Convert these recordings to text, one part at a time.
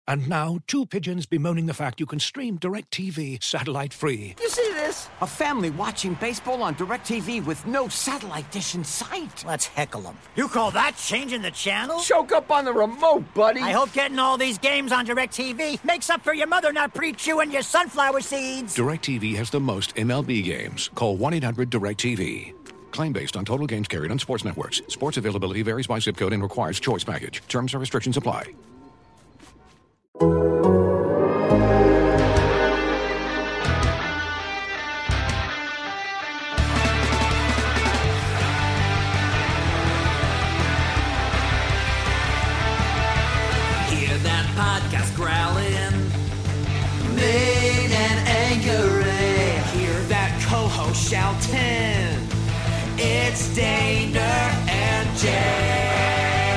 And now, two pigeons bemoaning the fact you can stream DirecTV satellite-free. You see this? A family watching baseball on DirecTV with no satellite dish in sight. Let's heckle them. You call that changing the channel? Choke up on the remote, buddy. I hope getting all these games on DirecTV makes up for your mother not pre-chewing your sunflower seeds. DirecTV has the most MLB games. Call 1-800-DirecTV. Claim based on total games carried on sports networks. Sports availability varies by zip code and requires choice package. Terms and restrictions apply. Hear that podcast growling, made and angry. Hear that co-host shouting, it's Daner and Jay.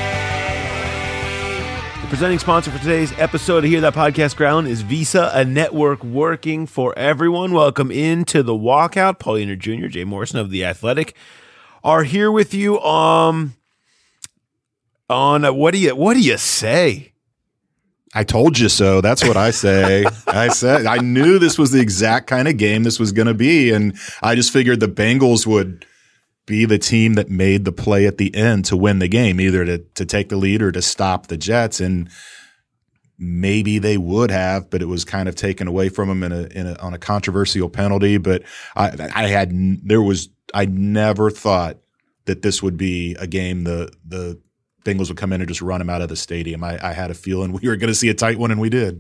The presenting sponsor for today's episode of Hear That Podcast Growling is Visa, a network working for everyone. Welcome into the walkout. Paul Dehner Jr., Jay Morrison of The Athletic are here with you on what do you say? I told you so. That's what I say. I knew this was the exact kind of game this was going to be, and I just figured the Bengals would be the team that made the play at the end to win the game, either to take the lead or to stop the Jets. And maybe they would have, but it was kind of taken away from them on a controversial penalty. But I never thought that this would be a game the Bengals would come in and just run them out of the stadium. I had a feeling we were going to see a tight one, and we did.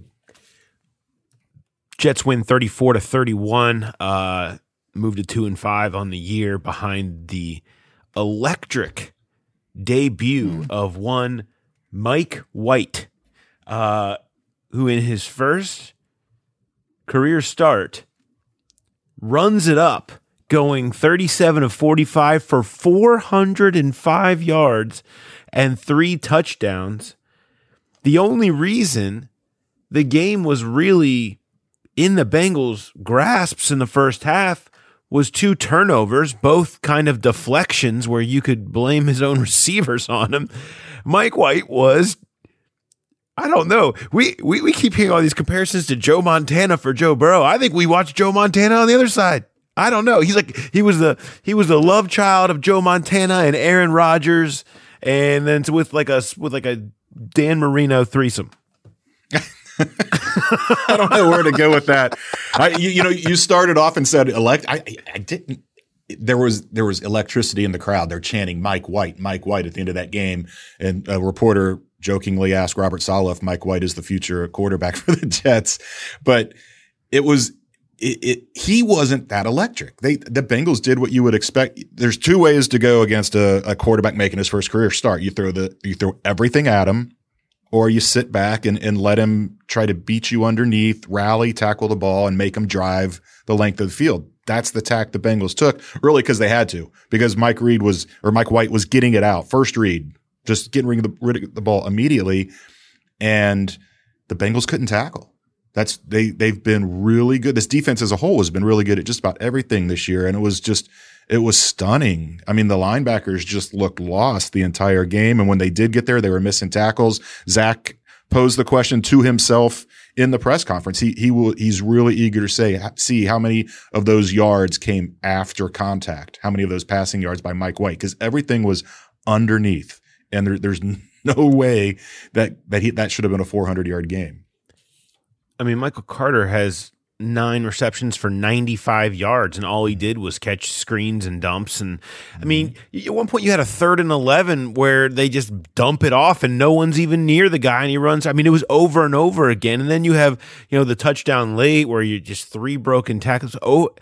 Jets win 34-31. Moved to 2-5 on the year behind the electric debut of one Mike White, who in his first career start runs it up, going 37 of 45 for 405 yards and 3 touchdowns. The only reason the game was really in the Bengals' grasps in the first half was 2 turnovers, both kind of deflections where you could blame his own receivers on him. Mike White was, I don't know. We keep hearing all these comparisons to Joe Montana for Joe Burrow. I think we watched Joe Montana on the other side. I don't know. He was the love child of Joe Montana and Aaron Rodgers, and then with like a Dan Marino threesome. I don't know where to go with that. You started off and said I didn't. There was electricity in the crowd. They're chanting Mike White at the end of that game. And a reporter jokingly asked Robert Saleh if Mike White is the future quarterback for the Jets. But he wasn't that electric. The Bengals did what you would expect. There's 2 ways to go against a quarterback making his first career start. You throw everything at him, or you sit back and let him try to beat you underneath, rally, tackle the ball, and make him drive the length of the field. That's the tack the Bengals took, really because they had to, because Mike White was getting it out. First read, just getting rid of the ball immediately, and the Bengals couldn't tackle. They've been really good. This defense as a whole has been really good at just about everything this year, and it was stunning. I mean, the linebackers just looked lost the entire game, and when they did get there, they were missing tackles. Zach posed the question to himself in the press conference. He's really eager to see how many of those yards came after contact, how many of those passing yards by Mike White, because everything was underneath, and there's no way that should have been a 400-yard game. I mean, Michael Carter has 9 receptions for 95 yards, and all he did was catch screens and dumps. And I mean, at one point you had a 3rd and 11 where they just dump it off and no one's even near the guy and he runs. I mean, it was over and over again. And then you have, the touchdown late where you just 3 broken tackles.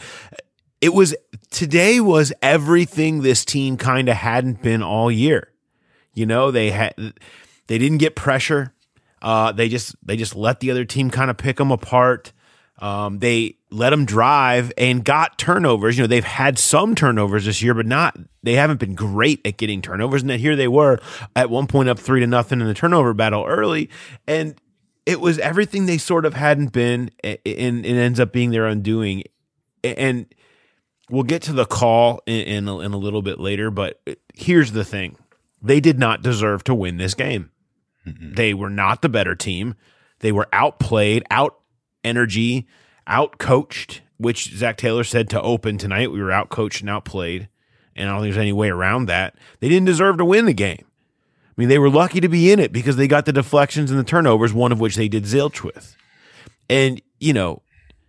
Today was everything this team kind of hadn't been all year. They didn't get pressure. They just let the other team kind of pick them apart. They let them drive and got turnovers. They've had some turnovers this year, but they haven't been great at getting turnovers. And then here they were at one point up 3-0 in the turnover battle early. And it was everything they sort of hadn't been, and it ends up being their undoing. And we'll get to the call in a little bit later, but here's the thing. They did not deserve to win this game. Mm-mm. They were not the better team. They were outplayed, out energy, out coached, which Zach Taylor said to open tonight. We were out coached and outplayed, and I don't think there's any way around that. They didn't deserve to win the game. I mean, they were lucky to be in it because they got the deflections and the turnovers, one of which they did zilch with. And, you know,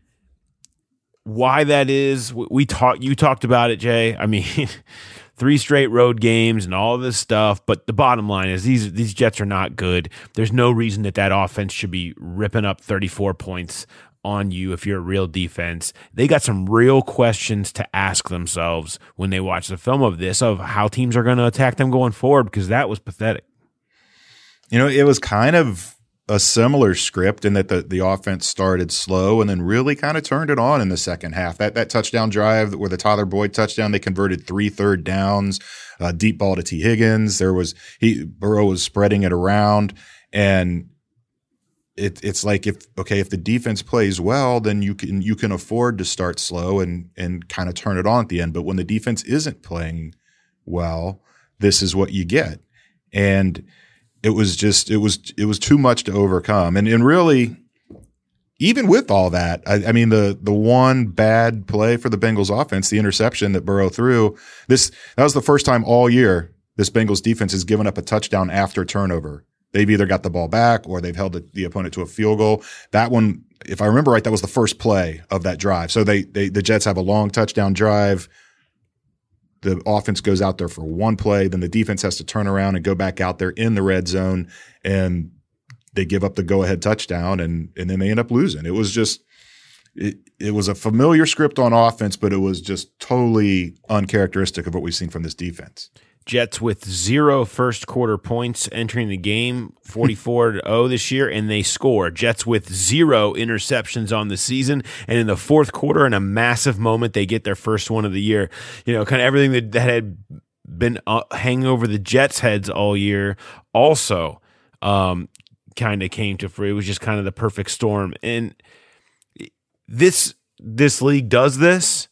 why that is, you talked about it, Jay. I mean, 3 straight road games and all this stuff, but the bottom line is these Jets are not good. There's no reason that offense should be ripping up 34 points on you if you're a real defense. They got some real questions to ask themselves when they watch the film of this, of how teams are going to attack them going forward, because that was pathetic. You know, it was kind of a similar script in that the offense started slow and then really kind of turned it on in the second half. That touchdown drive where the Tyler Boyd touchdown, they converted 3 third downs, deep ball to T. Higgins. Burrow was spreading it around, and it's like if the defense plays well, then you can afford to start slow and kind of turn it on at the end. But when the defense isn't playing well, this is what you get. And it was too much to overcome. And really, even with all that, I mean, the one bad play for the Bengals offense, the interception that Burrow threw, that was the first time all year this Bengals defense has given up a touchdown after turnover. They've either got the ball back or they've held the opponent to a field goal. That one, if I remember right, that was the first play of that drive. So the Jets have a long touchdown drive. The offense goes out there for one play. Then the defense has to turn around and go back out there in the red zone, and they give up the go-ahead touchdown, and then they end up losing. It was just it was a familiar script on offense, but it was just totally uncharacteristic of what we've seen from this defense. Jets with 0 first quarter points entering the game, 44-0 this year, and they score. Jets with 0 interceptions on the season, and in the fourth quarter, in a massive moment, they get their first one of the year. You know, kind of everything that had been hanging over the Jets' heads all year also kind of came to fruition. It was just kind of the perfect storm, and this league does this.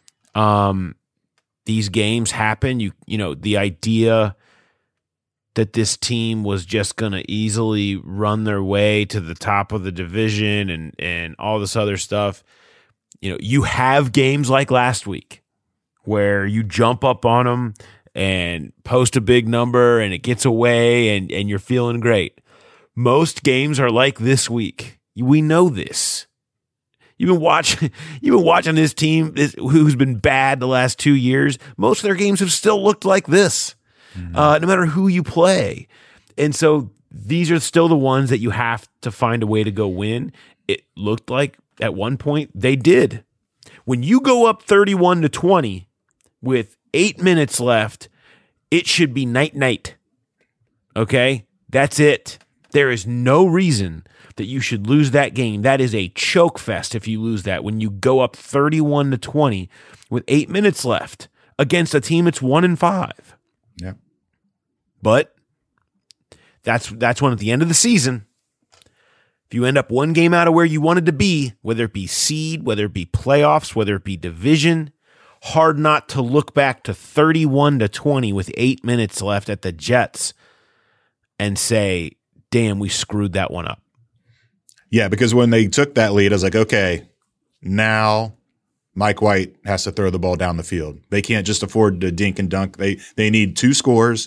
These games happen. You know, the idea that this team was just going to easily run their way to the top of the division and all this other stuff. You know, you have games like last week where you jump up on them and post a big number and it gets away and you're feeling great. Most games are like this week. We know this. You've been watching this team who's been bad the last 2 years. Most of their games have still looked like this, no matter who you play. And so these are still the ones that you have to find a way to go win. It looked like at one point they did. When you go up 31-20 with 8 minutes left, it should be night. Okay? That's it. There is no reason that you should lose that game. That is a choke fest if you lose that. When you go up 31-20 with 8 minutes left against a team that's 1-5. Yeah. But that's when at the end of the season, if you end up one game out of where you wanted to be, whether it be seed, whether it be playoffs, whether it be division, hard not to look back to 31-20 with 8 minutes left at the Jets and say, damn, we screwed that one up. Yeah, because when they took that lead, I was like, okay, now Mike White has to throw the ball down the field. They can't just afford to dink and dunk. They need 2 scores,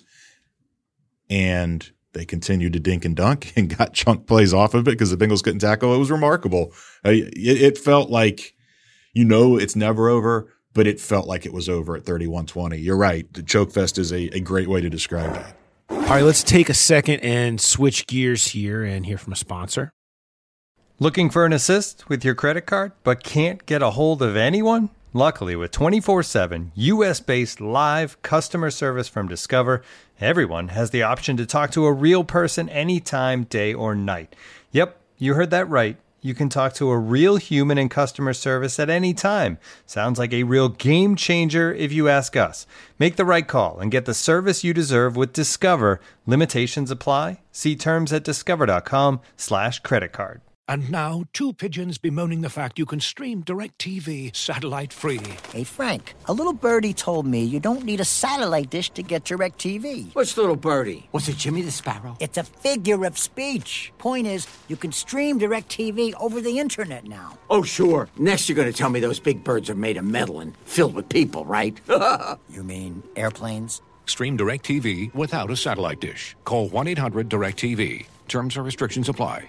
and they continued to dink and dunk and got chunk plays off of it because the Bengals couldn't tackle. It was remarkable. It felt like, it's never over, but it felt like it was over at 31-20. You're right. The choke fest is a great way to describe that. All right, let's take a second and switch gears here and hear from a sponsor. Looking for an assist with your credit card, but can't get a hold of anyone? Luckily, with 24/7 U.S.-based live customer service from Discover, everyone has the option to talk to a real person anytime, day or night. Yep, you heard that right. You can talk to a real human in customer service at any time. Sounds like a real game changer if you ask us. Make the right call and get the service you deserve with Discover. Limitations apply. See terms at discover.com/creditcard. And now, two pigeons bemoaning the fact you can stream DirecTV satellite-free. Hey, Frank, a little birdie told me you don't need a satellite dish to get DirecTV. What's little birdie? Was it Jimmy the Sparrow? It's a figure of speech. Point is, you can stream DirecTV over the internet now. Oh, sure. Next you're going to tell me those big birds are made of metal and filled with people, right? You mean airplanes? Stream DirecTV without a satellite dish. Call 1-800-DirecTV. Terms and restrictions apply.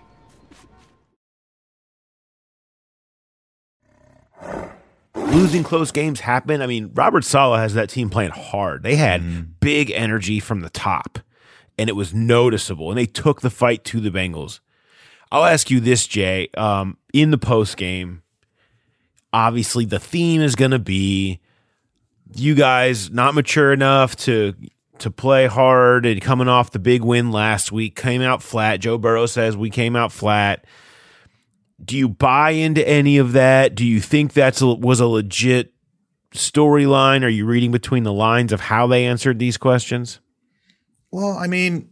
Losing close games happen. I mean, Robert Saleh has that team playing hard. They had big energy from the top, and it was noticeable, and they took the fight to the Bengals. I'll ask you this, Jay. In the postgame, obviously the theme is going to be you guys not mature enough to play hard and coming off the big win last week, came out flat. Joe Burrow says we came out flat. Do you buy into any of that? Do you think was a legit storyline? Are you reading between the lines of how they answered these questions? Well, I mean,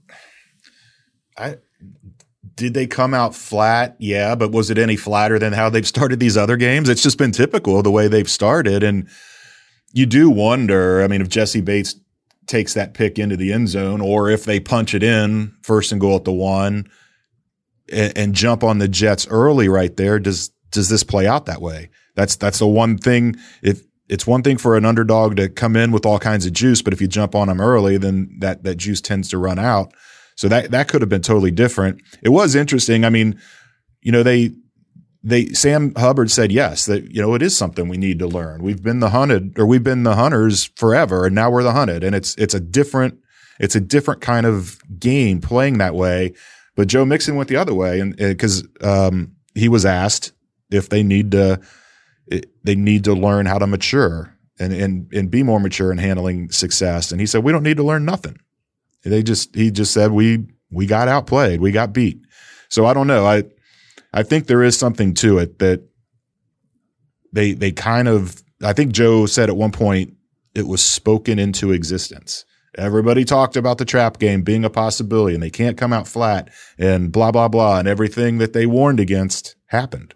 did they come out flat? Yeah, but was it any flatter than how they've started these other games? It's just been typical of the way they've started. And you do wonder, I mean, if Jesse Bates takes that pick into the end zone or if they punch it in first and goal at the 1 and jump on the Jets early right there, does this play out that way? That's the one thing. If it's one thing for an underdog to come in with all kinds of juice, but if you jump on them early, then that juice tends to run out. So that could have been totally different. It was interesting. I mean, you know, Sam Hubbard said yes, that, you know, it is something we need to learn. We've been the hunters forever, and now we're the hunted. And it's a different kind of game playing that way. But Joe Mixon went the other way, and because he was asked if they need to learn how to mature and be more mature in handling success, and he said we don't need to learn nothing. He just said we got outplayed, we got beat. So I don't know. I think there is something to it that they kind of. I think Joe said at one point it was spoken into existence. Everybody talked about the trap game being a possibility, and they can't come out flat, and blah, blah, blah, and everything that they warned against happened.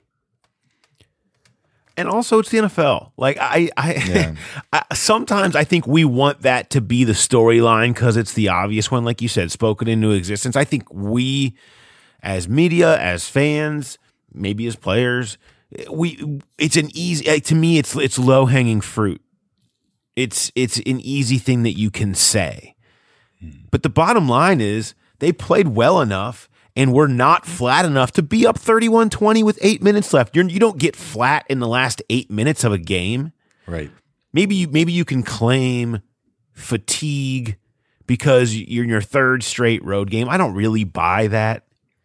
And also, it's the NFL. Like, I sometimes I think we want that to be the storyline because it's the obvious one, like you said, spoken into existence. I think we, as media, as fans, maybe as players, it's an easy. To me, it's low hanging fruit. It's an easy thing that you can say. But the bottom line is they played well enough and were not flat enough to be up 31-20 with 8 minutes left. You don't get flat in the last 8 minutes of a game. Right. Maybe you can claim fatigue because you're in your third straight road game. I don't really buy that.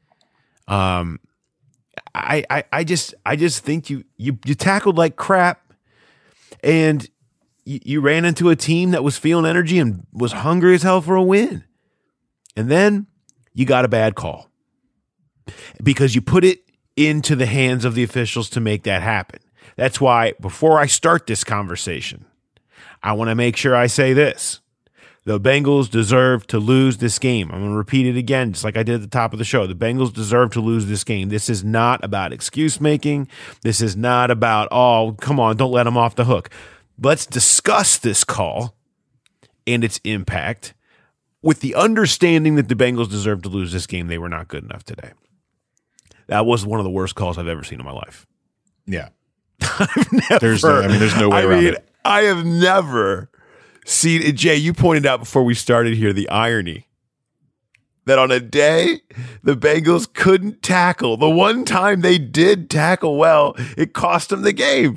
I just think you tackled like crap, and you ran into a team that was feeling energy and was hungry as hell for a win. And then you got a bad call because you put it into the hands of the officials to make that happen. That's why before I start this conversation, I want to make sure I say this. The Bengals deserve to lose this game. I'm going to repeat it again, just like I did at the top of the show. The Bengals deserve to lose this game. This is not about excuse making. This is not about, oh, come on, don't let them off the hook. Let's discuss this call and its impact with the understanding that the Bengals deserve to lose this game. They were not good enough today. That was one of the worst calls I've ever seen in my life. Yeah. There's no way around it. I have never seen it. Jay, you pointed out before we started here the irony that on a day the Bengals couldn't tackle, the one time they did tackle well, it cost them the game.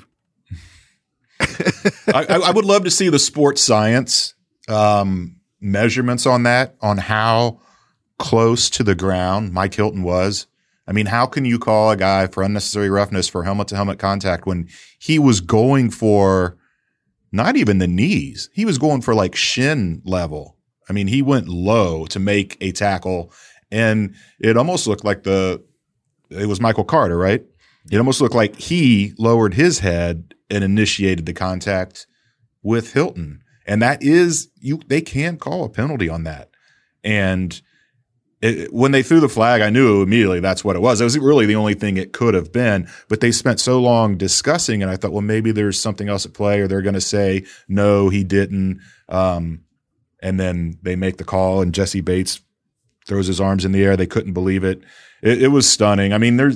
I would love to see the sports science measurements on that, on how close to the ground Mike Hilton was. I mean, how can you call a guy for unnecessary roughness for helmet-to-helmet contact when he was going for not even the knees? He was going for like shin level. I mean, he went low to make a tackle, and it almost looked like it was Michael Carter, right? It almost looked like he lowered his head and initiated the contact with Hilton. And that is, they can call a penalty on that. And when they threw the flag, I knew immediately that's what it was. It was really the only thing it could have been. But they spent so long discussing it. I thought, well, maybe there's something else at play, or they're going to say, no, he didn't. And then they make the call, and Jesse Bates throws his arms in the air. They couldn't believe it. It was stunning. I mean,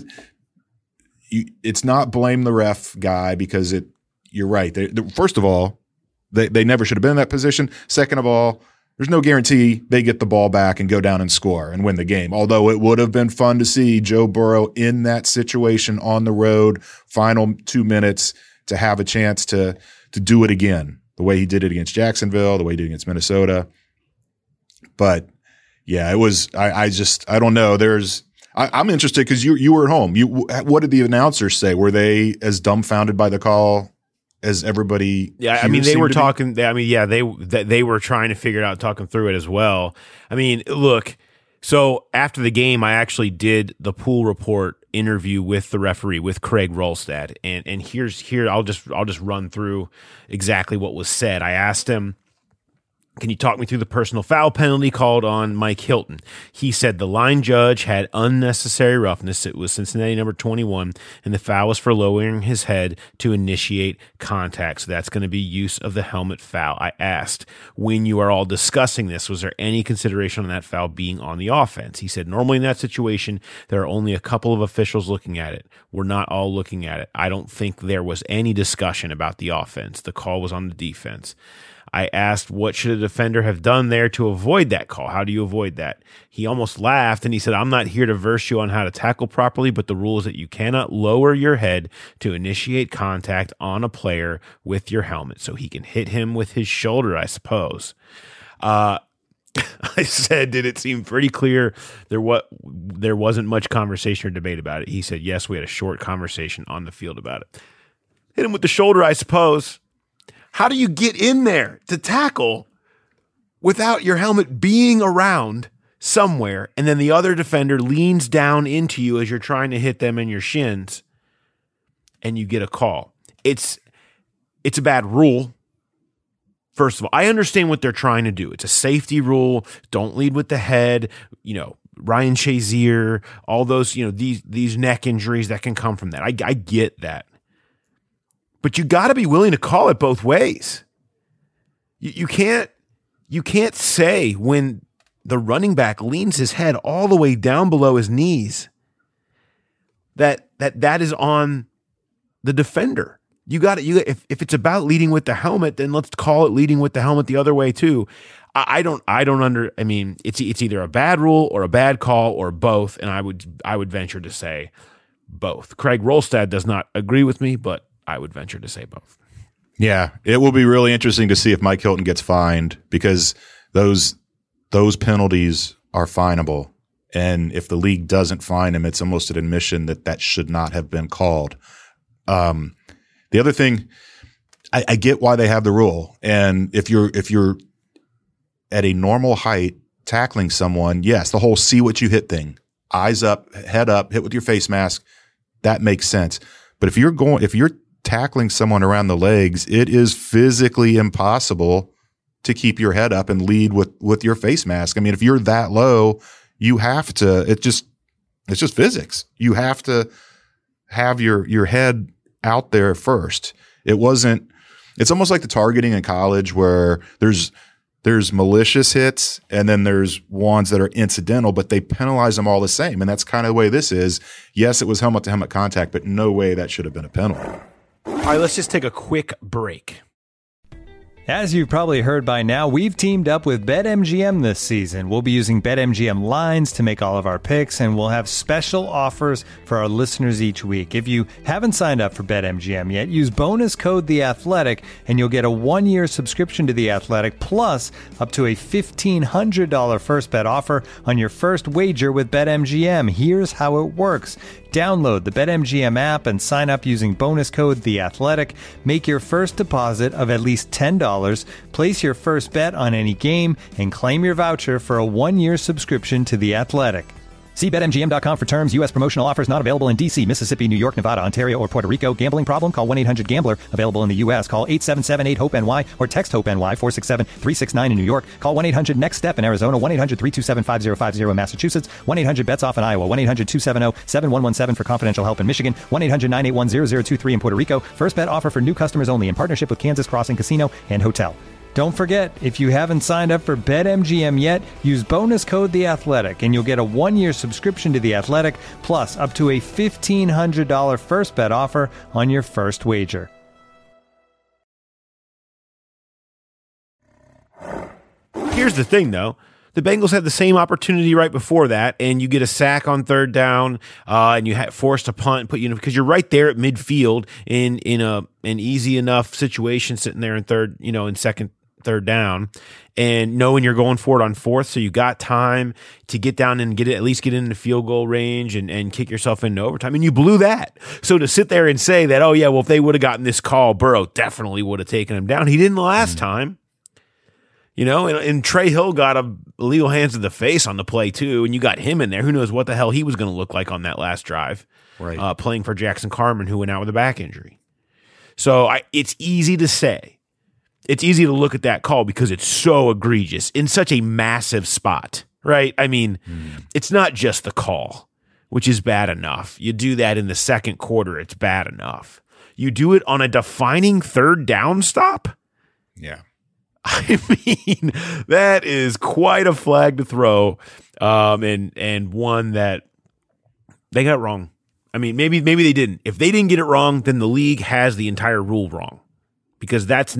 it's not blame the ref guy, because you're right. First of all, they never should have been in that position. Second of all, there's no guarantee they get the ball back and go down and score and win the game. Although it would have been fun to see Joe Burrow in that situation on the road, final 2 minutes, to have a chance to do it again, the way he did it against Jacksonville, the way he did it against Minnesota. But yeah, it was. I don't know. I'm interested because you were at home. What did the announcers say? Were they as dumbfounded by the call as everybody? Yeah, I mean, they were talking. They were trying to figure it out, talking through it as well. I mean, look. So after the game, I actually did the pool report interview with the referee, with Craig Rolstad, and here I'll just run through exactly what was said. I asked him, can you talk me through the personal foul penalty called on Mike Hilton? He said the line judge had unnecessary roughness. It was Cincinnati number 21, and the foul was for lowering his head to initiate contact. So that's going to be use of the helmet foul. I asked, when you are all discussing this, was there any consideration on that foul being on the offense? He said, normally in that situation, there are only a couple of officials looking at it. We're not all looking at it. I don't think there was any discussion about the offense. The call was on the defense. I asked, what should a defender have done there to avoid that call? How do you avoid that? He almost laughed, and he said, I'm not here to verse you on how to tackle properly, but the rule is that you cannot lower your head to initiate contact on a player with your helmet. So he can hit him with his shoulder, I suppose. I said, did it seem pretty clear there wasn't much conversation or debate about it? He said, yes, we had a short conversation on the field about it. Hit him with the shoulder, I suppose. How do you get in there to tackle without your helmet being around somewhere, and then the other defender leans down into you as you're trying to hit them in your shins, and you get a call? It's a bad rule. First of all, I understand what they're trying to do. It's a safety rule. Don't lead with the head. Ryan Shazier, all those, these neck injuries that can come from that. I get that. But you got to be willing to call it both ways. You can't say when the running back leans his head all the way down below his knees that is on the defender. If it's about leading with the helmet, then let's call it leading with the helmet the other way too. It's either a bad rule or a bad call or both, and I would venture to say both. Craig Rolstad does not agree with me, but I would venture to say both. Yeah, it will be really interesting to see if Mike Hilton gets fined, because those penalties are finable. And if the league doesn't fine him, it's almost an admission that should not have been called. The other thing, I get why they have the rule. And if you're at a normal height tackling someone, yes, the whole see what you hit thing, eyes up, head up, hit with your face mask, that makes sense. But if you're tackling someone around the legs, it is physically impossible to keep your head up and lead with your face mask. I mean, if you're that low, you have to, it's just physics. You have to have your head out there first. It's almost like the targeting in college where there's malicious hits and then there's ones that are incidental, but they penalize them all the same. And that's kind of the way this is. Yes, it was helmet to helmet contact, but no way that should have been a penalty. All right, let's just take a quick break. As you've probably heard by now, we've teamed up with BetMGM this season. We'll be using BetMGM lines to make all of our picks, and we'll have special offers for our listeners each week. If you haven't signed up for BetMGM yet, use bonus code The Athletic, and you'll get a 1-year subscription to The Athletic, plus up to a $1,500 first bet offer on your first wager with BetMGM. Here's how it works. Download the BetMGM app and sign up using bonus code The Athletic. Make your first deposit of at least $10. Place your first bet on any game and claim your voucher for a 1-year subscription to The Athletic. See BetMGM.com for terms. U.S. promotional offers not available in D.C., Mississippi, New York, Nevada, Ontario, or Puerto Rico. Gambling problem? Call 1-800-GAMBLER. Available in the U.S. Call 877-8-HOPE-NY or text HOPE-NY 467-369 in New York. Call 1-800-NEXT-STEP in Arizona. 1-800-327-5050 in Massachusetts. 1-800-BETS-OFF in Iowa. 1-800-270-7117 for confidential help in Michigan. 1-800-981-0023 in Puerto Rico. First bet offer for new customers only in partnership with Kansas Crossing Casino and Hotel. Don't forget, if you haven't signed up for BetMGM yet, use bonus code The Athletic, and you'll get a 1-year subscription to The Athletic, plus up to a $1,500 first bet offer on your first wager. Here's the thing, though. The Bengals had the same opportunity right before that, and you get a sack on third down, and you forced a punt, because you're right there at midfield in an easy enough situation, sitting there in third down, and knowing you're going for it on fourth, so you got time to get down and at least get into field goal range and kick yourself into overtime, and you blew that. So to sit there and say that, oh yeah, well if they would have gotten this call, Burrow definitely would have taken him down. He didn't last time. And Trey Hill got a illegal hands to the face on the play too, and you got him in there. Who knows what the hell he was going to look like on that last drive, right? Playing for Jackson Carman, who went out with a back injury. So it's easy to say. It's easy to look at that call because it's so egregious in such a massive spot, right? I mean, It's not just the call, which is bad enough. You do that in the second quarter, it's bad enough. You do it on a defining third down stop? Yeah. I mean, that is quite a flag to throw, and one that they got wrong. I mean, maybe they didn't. If they didn't get it wrong, then the league has the entire rule wrong, because that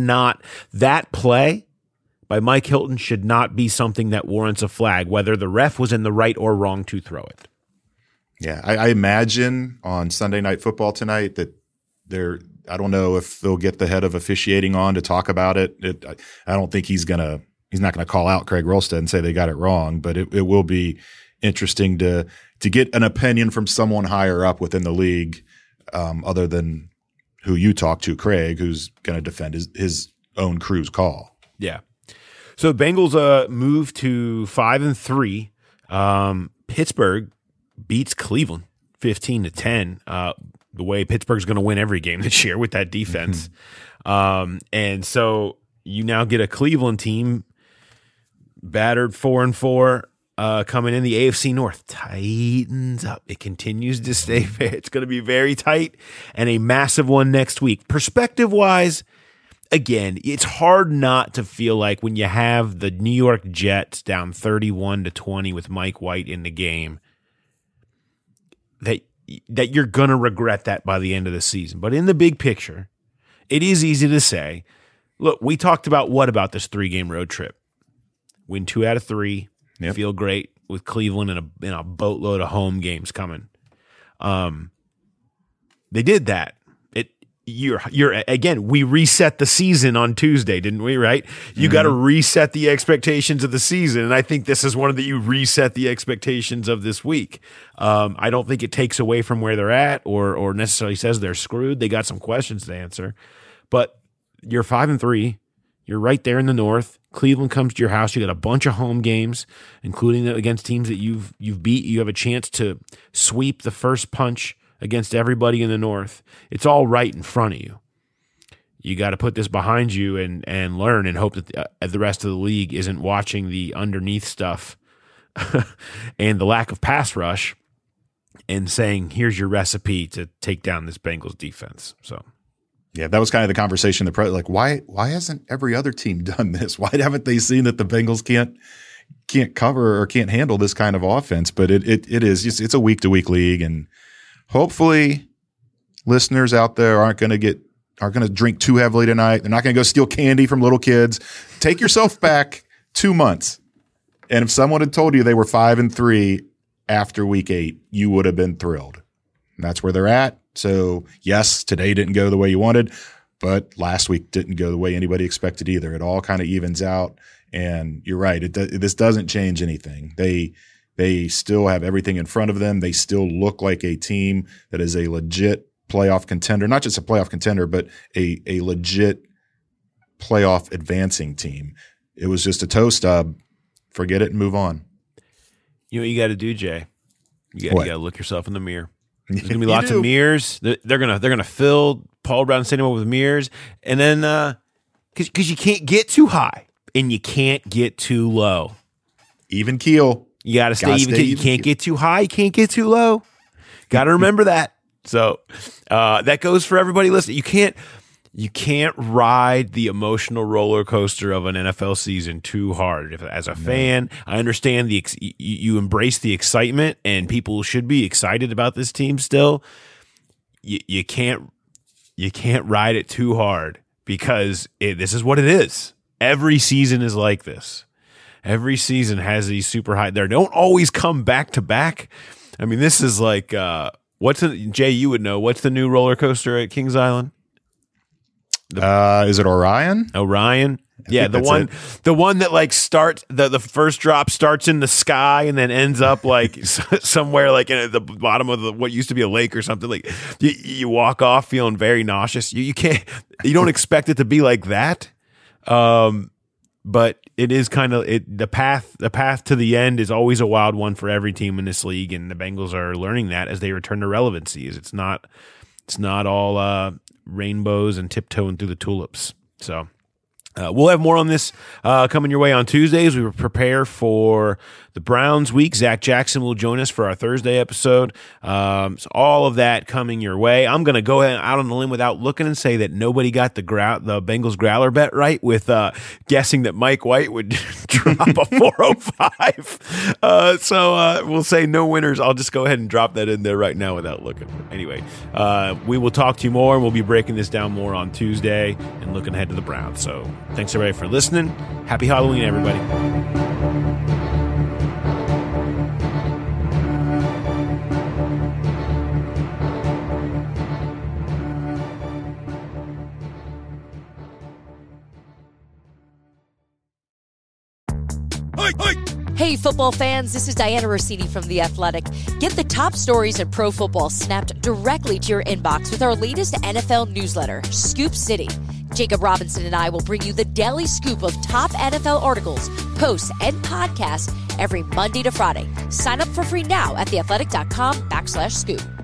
play by Mike Hilton should not be something that warrants a flag, whether the ref was in the right or wrong to throw it. Yeah, I imagine on Sunday Night Football tonight that I don't know if they'll get the head of officiating on to talk about it. I don't think he's not gonna call out Craig Rolstead and say they got it wrong, but it will be interesting to get an opinion from someone higher up within the league, other than who you talk to, Craig, who's going to defend his own crew's call. Yeah. So Bengals move to 5-3. Pittsburgh beats Cleveland 15-10. The way Pittsburgh's going to win every game this year with that defense. And so you now get a Cleveland team battered 4-4, coming in. The AFC North tightens up. It continues to stay fair. It's going to be very tight, and a massive one next week. Perspective-wise, again, it's hard not to feel like when you have the New York Jets down 31-20 with Mike White in the game, that you're going to regret that by the end of the season. But in the big picture, it is easy to say, look, we talked about what about this 3-game road trip? Win 2 out of 3. Yep. Feel great with Cleveland and a boatload of home games coming. They did that. Again, we reset the season on Tuesday, didn't we? Right? You got to reset the expectations of the season, and I think this is one of you reset the expectations of this week. I don't think it takes away from where they're at, or necessarily says they're screwed. They got some questions to answer, but you're 5-3. You're right there in the North. Cleveland comes to your house. You got a bunch of home games, including against teams that you've beat. You have a chance to sweep the first punch against everybody in the North. It's all right in front of you. You got to put this behind you and learn, and hope that the rest of the league isn't watching the underneath stuff and the lack of pass rush and saying, here's your recipe to take down this Bengals defense. So, yeah, that was kind of the conversation. Like, why hasn't every other team done this? Why haven't they seen that the Bengals can't cover or can't handle this kind of offense? But it's a week-to-week league, and hopefully listeners out there aren't going to drink too heavily tonight. They're not going to go steal candy from little kids. Take yourself back 2 months. And if someone had told you they were 5-3 after week 8, you would have been thrilled. And that's where they're at. So yes, today didn't go the way you wanted, but last week didn't go the way anybody expected either. It all kind of evens out. And you're right. This doesn't change anything. They still have everything in front of them. They still look like a team that is a legit playoff contender, not just a playoff contender, but a legit playoff advancing team. It was just a toe stub. Forget it and move on. You know what you got to do, Jay? You What? got to look yourself in the mirror. There's gonna be lots of mirrors. They're gonna fill Paul Brown Stadium up with mirrors, and then because you can't get too high and you can't get too low. Even keel. You got to stay even keel. You can't get too high. You can't get too low. Got to remember that. So that goes for everybody listening. You can't ride the emotional roller coaster of an NFL season too hard. As a fan, I understand you embrace the excitement, and people should be excited about this team still. You can't ride it too hard because this is what it is. Every season is like this. Every season has these super high. They don't always come back to back. I mean, this is like Jay? You would know. What's the new roller coaster at Kings Island? Is it Orion? Orion. Yeah, the one that like starts the first drop starts in the sky and then ends up like somewhere like at the bottom of what used to be a lake or something. Like you walk off feeling very nauseous. You don't expect it to be like that. But it is kind of the path to the end is always a wild one for every team in this league, and the Bengals are learning that as they return to relevancy. It's not all rainbows and tiptoeing through the tulips. So we'll have more on this coming your way on Tuesdays. We prepare for the Browns week. Zach Jackson will join us for our Thursday episode. So all of that coming your way. I'm going to go ahead out on the limb without looking and say that nobody got the Bengals growler bet right with guessing that Mike White would drop a 405. So we'll say no winners. I'll just go ahead and drop that in there right now without looking. Anyway, we will talk to you more, and we'll be breaking this down more on Tuesday and looking ahead to the Browns. So thanks everybody for listening. Happy Halloween, everybody. Hey, football fans, this is Diana Rossini from The Athletic. Get the top stories in pro football snapped directly to your inbox with our latest NFL newsletter, Scoop City. Jacob Robinson and I will bring you the daily scoop of top NFL articles, posts, and podcasts every Monday to Friday. Sign up for free now at theathletic.com/scoop.